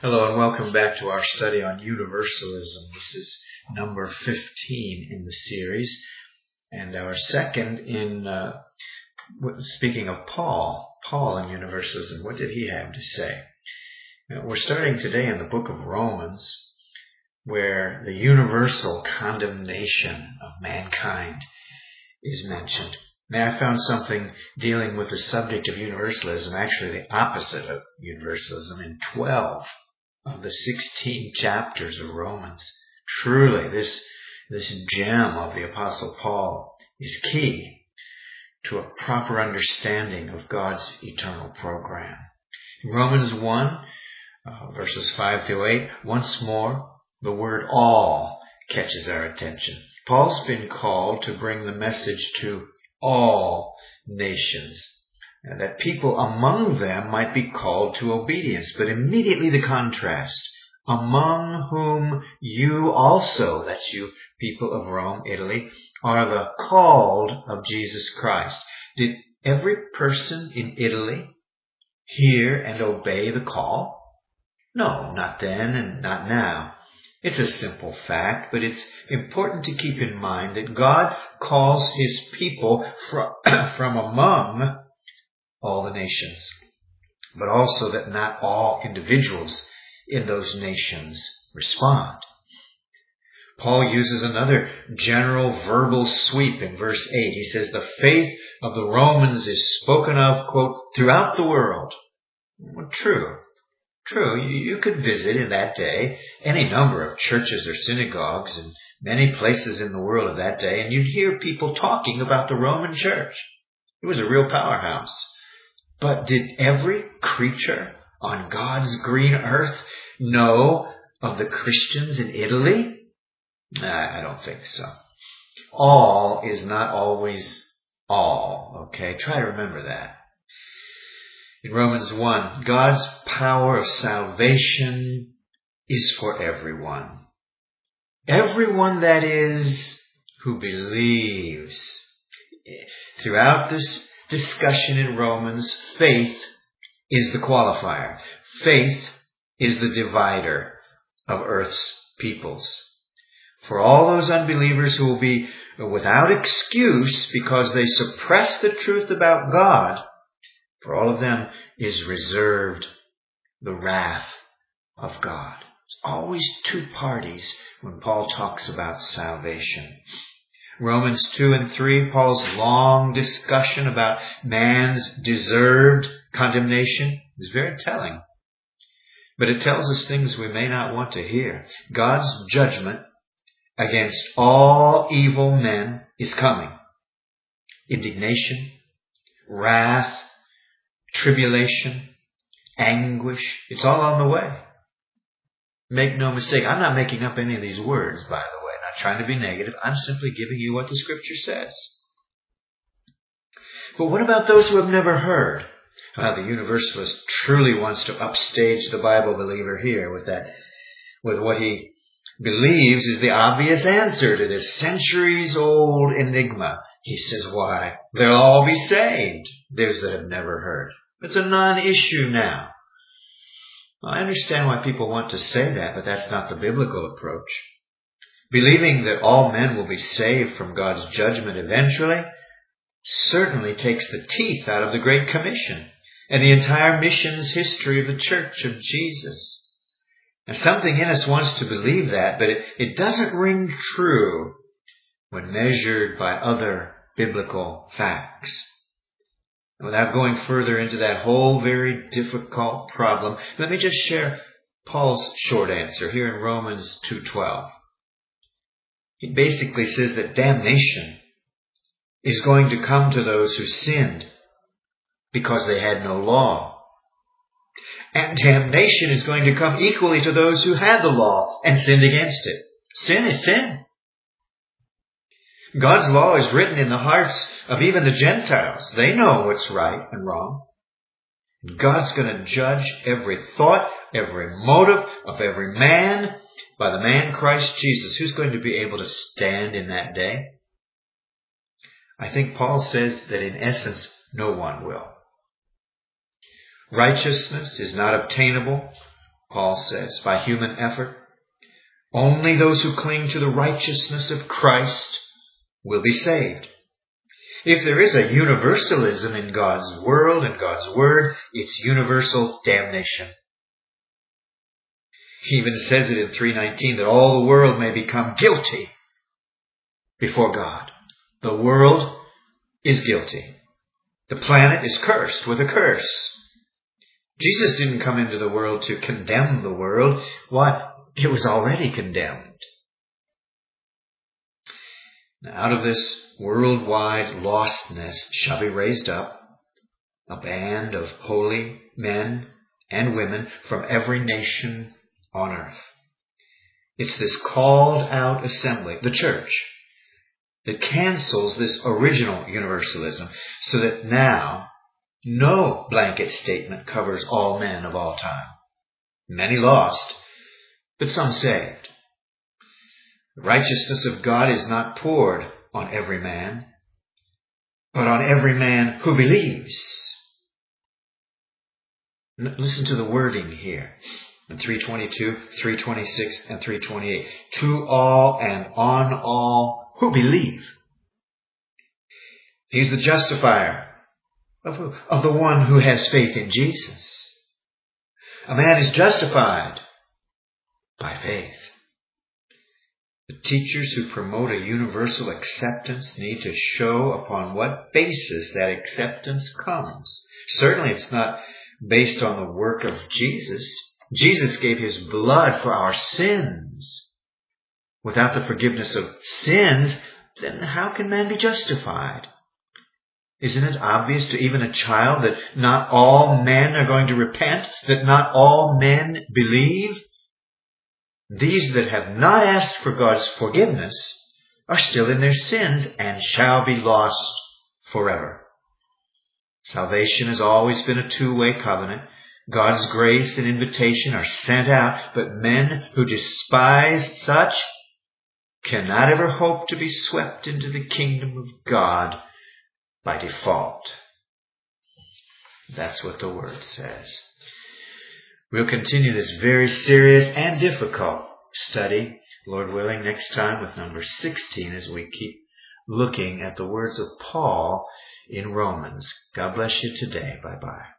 Hello and welcome back to our study on universalism. This is number 15 in the series and our second in, speaking of Paul and universalism. What did he have to say? We're starting today in the book of Romans, where the universal condemnation of mankind is mentioned. Now, I found something dealing with the subject of universalism, actually the opposite of universalism, in 12 of the 16 chapters of Romans. Truly, this gem of the Apostle Paul is key to a proper understanding of God's eternal program. In Romans 1, verses 5 through 8, once more, the word all catches our attention. Paul's been called to bring the message to all nations, and that people among them might be called to obedience. But immediately the contrast, among whom you also, that's you people of Rome, Italy, are the called of Jesus Christ. Did every person in Italy hear and obey the call? No, not then and not now. It's a simple fact, but it's important to keep in mind that God calls His people from among all the nations, but also that not all individuals in those nations respond. Paul uses another general verbal sweep in verse 8. He says, the faith of the Romans is spoken of, quote, throughout the world. Well, true. You could visit in that day any number of churches or synagogues in many places in the world of that day, and you'd hear people talking about the Roman church. It was a real powerhouse. But did every creature on God's green earth know of the Christians in Italy? I don't think so. All is not always all, okay? Try to remember that. In Romans 1, God's power of salvation is for everyone. Everyone, that is, who believes. Throughout this discussion in Romans, faith is the qualifier. Faith is the divider of earth's peoples. For all those unbelievers who will be without excuse because they suppress the truth about God, for all of them is reserved the wrath of God. There's always two parties when Paul talks about salvation. Romans 2 and 3, Paul's long discussion about man's deserved condemnation is very telling. But it tells us things we may not want to hear. God's judgment against all evil men is coming. Indignation, wrath, tribulation, anguish, it's all on the way. Make no mistake, I'm not making up any of these words, by the way. Not trying to be negative. I'm simply giving you what the Scripture says. But what about those who have never heard? Well, the universalist truly wants to upstage the Bible believer here with what he believes is the obvious answer to this centuries-old enigma. He says, why? They'll all be saved, those that have never heard. It's a non-issue now. Well, I understand why people want to say that, but that's not the biblical approach. Believing that all men will be saved from God's judgment eventually certainly takes the teeth out of the Great Commission and the entire missions history of the Church of Jesus. And something in us wants to believe that, but it doesn't ring true when measured by other biblical facts. And without going further into that whole very difficult problem, let me just share Paul's short answer here in Romans 2:12. He basically says that damnation is going to come to those who sinned because they had no law. And damnation is going to come equally to those who had the law and sinned against it. Sin is sin. God's law is written in the hearts of even the Gentiles. They know what's right and wrong. God's going to judge every thought, every motive of every man by the man Christ Jesus. Who's going to be able to stand in that day? I think Paul says that in essence, no one will. Righteousness is not obtainable Paul says, by human effort. Only those who cling to the righteousness of Christ will be saved. If there is a universalism in God's world and God's word, it's universal damnation. He even says it in 3:19 that all the world may become guilty before God. The world is guilty. The planet is cursed with a curse. Jesus didn't come into the world to condemn the world. Why? It was already condemned. Now, out of this worldwide lostness shall be raised up a band of holy men and women from every nation on earth. It's this called out assembly, the church, that cancels this original universalism so that now no blanket statement covers all men of all time. Many lost, but some saved. The righteousness of God is not poured on every man, but on every man who believes. Listen to the wording here in 3:22, 3:26, and 3:28. To all and on all who believe. He's the justifier of the one who has faith in Jesus. A man is justified by faith. The teachers who promote a universal acceptance need to show upon what basis that acceptance comes. Certainly it's not based on the work of Jesus. Jesus gave his blood for our sins. Without the forgiveness of sins, then how can man be justified? Isn't it obvious to even a child that not all men are going to repent, that not all men believe? These that have not asked for God's forgiveness are still in their sins and shall be lost forever. Salvation has always been a two-way covenant. God's grace and invitation are sent out, but men who despise such cannot ever hope to be swept into the kingdom of God by default. That's what the Word says. We'll continue this very serious and difficult study, Lord willing, next time with number 16 as we keep looking at the words of Paul in Romans. God bless you today. Bye-bye.